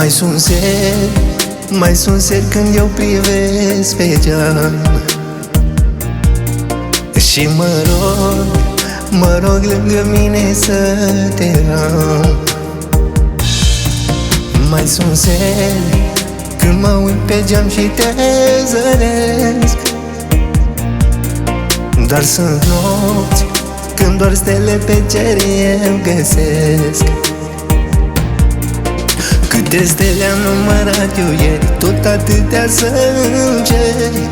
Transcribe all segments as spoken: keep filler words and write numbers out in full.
Mai sunt ser, mai sunt ser când eu privesc pe geam și mă rog, mă rog lângă mine să te am. Mai sunt ser când mă uit pe geam și te zăresc, dar sunt nopți când doar stele pe cer eu găsesc. Câte stele am numărat eu ieri, tot atâtea sângeri.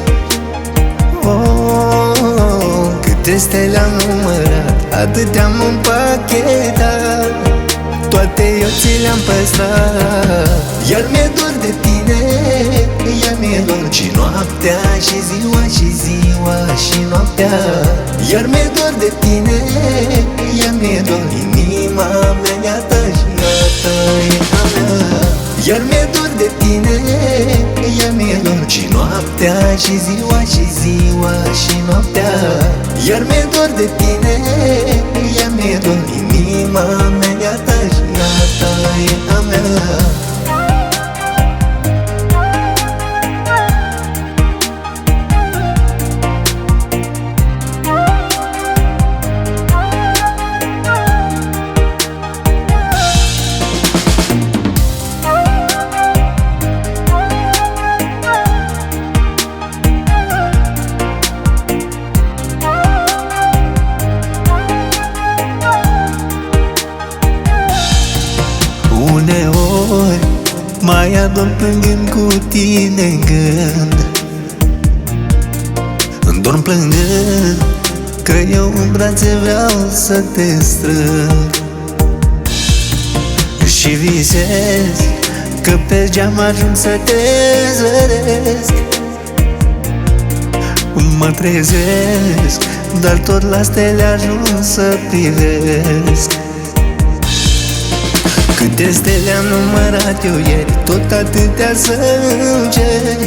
Oh, câte stele am numărat, atâtea am împachetat, toate eu ți le-am păstrat. Iar mi-e dor de tine, iar mi-e dor și noaptea și ziua și ziua și noaptea. Iar mi-e dor de tine, iar mi-e dor, inima mea e a ta și a ta e a mea. Iar mi-e dor de tine, iar mi-e dor și noaptea și ziua și ziua și noaptea. Iar mi-e dor de tine, iar mi-e dor, inima mea e a ta și a ta e a mea. Uneori mai adorm plângând cu tine în gând, îndorm plângând că eu în brațe vreau să te strâng. Și visez că pe geam ajung să te zăresc. Mă trezesc, dar tot la stele ajung să privesc. Câte stele am numărat eu ieri, tot atâtea sângeri.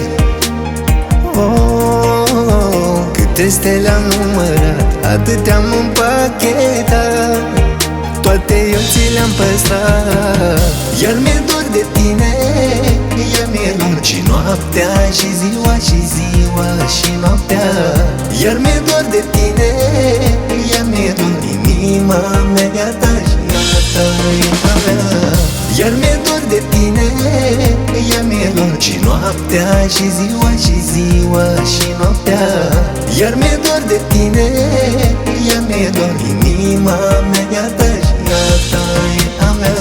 Oh, câte stele am numărat, atâtea am împachetat, toate eu ți le-am păstrat. Iar mi-e dor de tine, iar mi-e dor și noaptea și ziua și ziua și noaptea. Iar mi-e dor de tine, iar mi-e dor, inima mea e a ta și a ta e a mea. Iar mi-e dor de tine, iar mi-e dor și noaptea și ziua și ziua și noaptea. Iar mi-e dor de tine, iar mi-e dor, inima mea e a ta și a ta e a mea.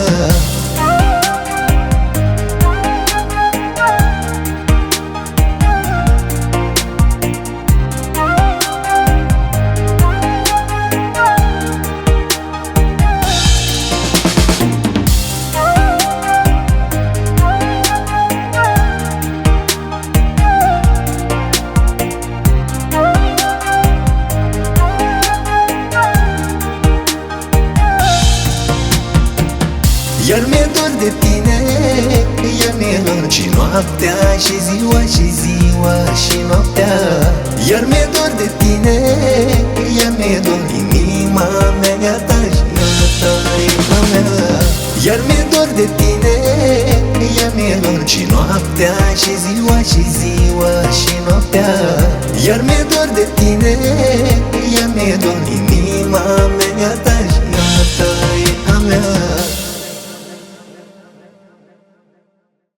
Iar mi-e dor de tine, iar mi-e dor și noaptea și ziua și ziua și noaptea. Iar mi-e dor de tine, iar mi-e dor, inima mea e a ta și a ta e a mea. Iar mi-e dor de tine, iar mi-e dor și noaptea și ziua și ziua și noaptea. Iar mi-e dor de tine, iar mi-e dor, inima mea